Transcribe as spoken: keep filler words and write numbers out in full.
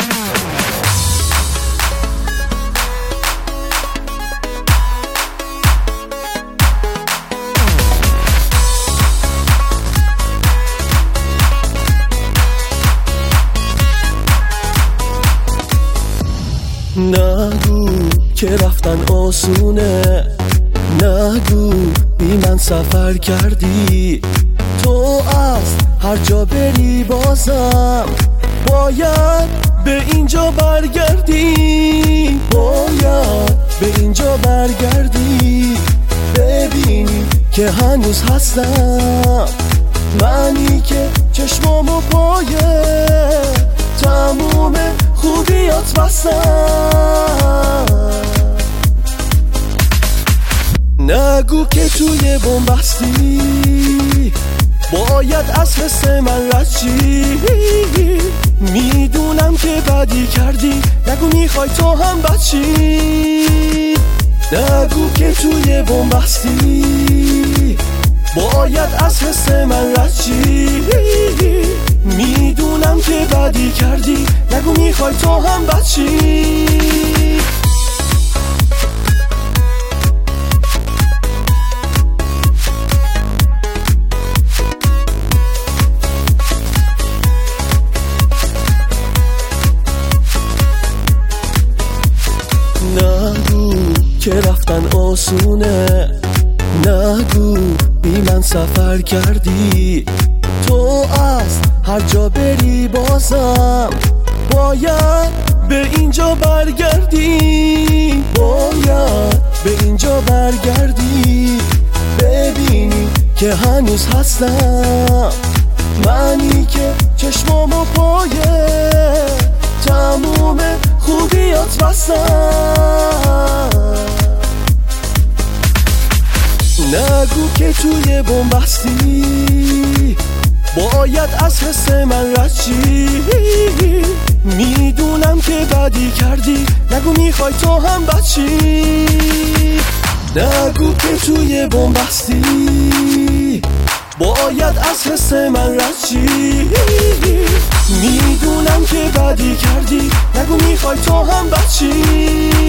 نگو که رفتن آسونه، نگو بی من سفر کردی. تو از هر جا بری بازم باید به اینجا برگردی، باید به اینجا برگردی. ببینی که هنوز هستم، منی که چشمامو پایه تموم خوبیات بستم. نگو که توی بن‌بستی باید از حس من رد شی. میدونم که بدی کردی، نگو میخوای تو هم بد شی. نگو که توی بن‌بستی باید از حس من رد شی. میدونم که بدی کردی، نگو میخوای تو هم بد شی. نگو که رفتن آسونه، نگو بی من سفر کردی. تو از هر جا بری بازم باید به اینجا برگردی، باید به اینجا برگردی. ببینی که هنوز هستم، منی که چشمامو پایه تموم خوبیات بستم. نگو که توی بن‌بستی باید از حس من رد شی. میدونم که بدی کردی، نگو میخوای تو هم بد شی. نگو که توی بن‌بستی باید از حس من رد شی. میدونم که بدی کردی، نگو میخوای تو هم بد شی.